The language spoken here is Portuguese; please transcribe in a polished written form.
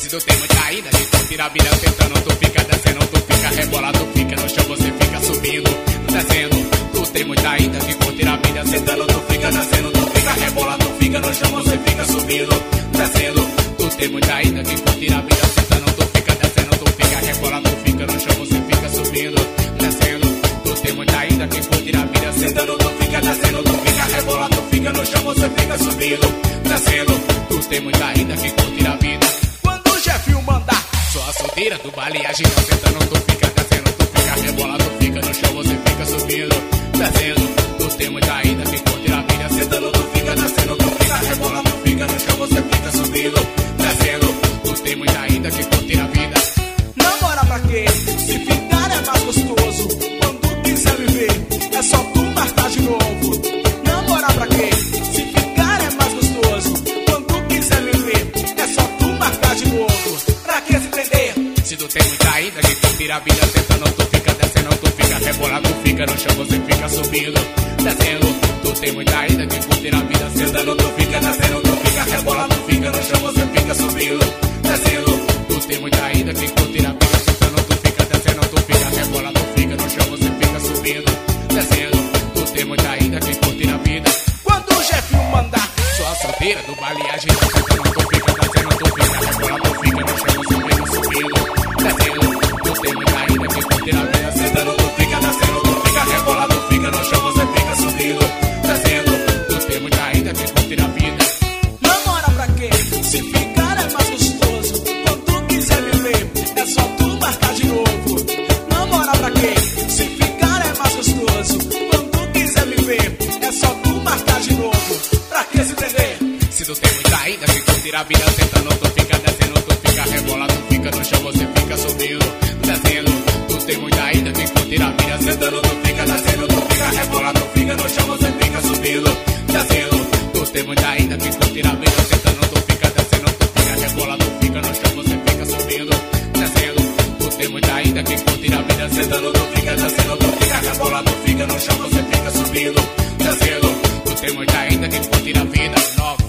Se tu tem muita ainda de curtir a vida sentando, tu fica descendo, tu fica rebolado, tu fica no chão, você fica subindo, descendo. Tu tem muita ainda de curtir a vida sentando, tu fica descendo, tu fica rebolado, tu fica no chão, você fica subindo, descendo. Tu tem muita ainda de curtir a vida sentando, tu fica descendo, tu fica rebolado, tu fica no chão, você fica subindo, descendo. Tu tem muita ainda de curtir a vida sentando, tu fica descendo, tu fica rebolado, tu fica no chão, você fica subindo, descendo. Tu tem muita ainda que curtir a vida. Quando o Jefinho mandar, só a solteira do baile agindo, sentando, tu fica descendo, tu fica rebolado, tu fica no chão, você fica subindo, descendo. Tu tem muita ainda que curtir a vida sentando, tu fica descendo, tu fica rebolado, tu fica no chão, você fica subindo, descendo. Tu tem muita ainda que curtir a vida. Namorar pra quê? Se ficar é mais gostoso. Quando quiser viver, é só tu marcar de novo. Namorar pra quê? Se ficar é mais gostoso. Quando quiser viver, é só tu marcar de novo. Pra que se prender? Se tu tem muita ainda que curtir a vida sentando, tu fica descendo, tu fica rebolado, tu fica no chão, você fica subindo, descendo. Tu tem muita ainda que curtir a vida sentando, tu fica descendo, tu fica rebolado, tu fica no chão, você fica subindo, descendo. Tu tem muita ainda que curtir a vida sentando, tu fica descendo, tu fica rebolado, tu fica no chão, você fica subindo, descendo. Tu tem muita ainda que curtir a vida. Quando o Jefinho mandar, só a solteira do baile agindo, sentando, tu fica descendo, tu fica rebolado, tu fica no chão, você fica subindo, descendo. Tu tem muita ainda que curtir a vida sentando, tu fica descendo, tu fica rebolado, tu fica no chão, você fica subindo, descendo. Tu tem muita ainda que curtir a vida. Namora pra quê? Se ficar é mais gostoso. Quando quiser viver, é só tu marcar de novo. Namora pra quê? Se ficar é mais gostoso. Quando quiser viver, é só tu marcar de novo. Pra que se prender? Se tu tem muita ainda que curtir a vida sentando, tu fica descendo, tu fica rebolado, tu fica no chão, você fica subindo, descendo. Tu tem muita ainda que curtir a vida sentando, tu fica descendo, tu fica rebolado, tu fica no chão, você fica subindo, descendo. Tu tem muita ainda que curtir a vida sentando, tu fica descendo, tu fica rebolado, tu fica no chão, você fica subindo, descendo. Tu tem muita ainda que curtir a vida sentando, tu fica descendo, tu fica rebolado, tu fica no chão, você fica subindo, descendo. Tu tem muita ainda que curtir a vida nova.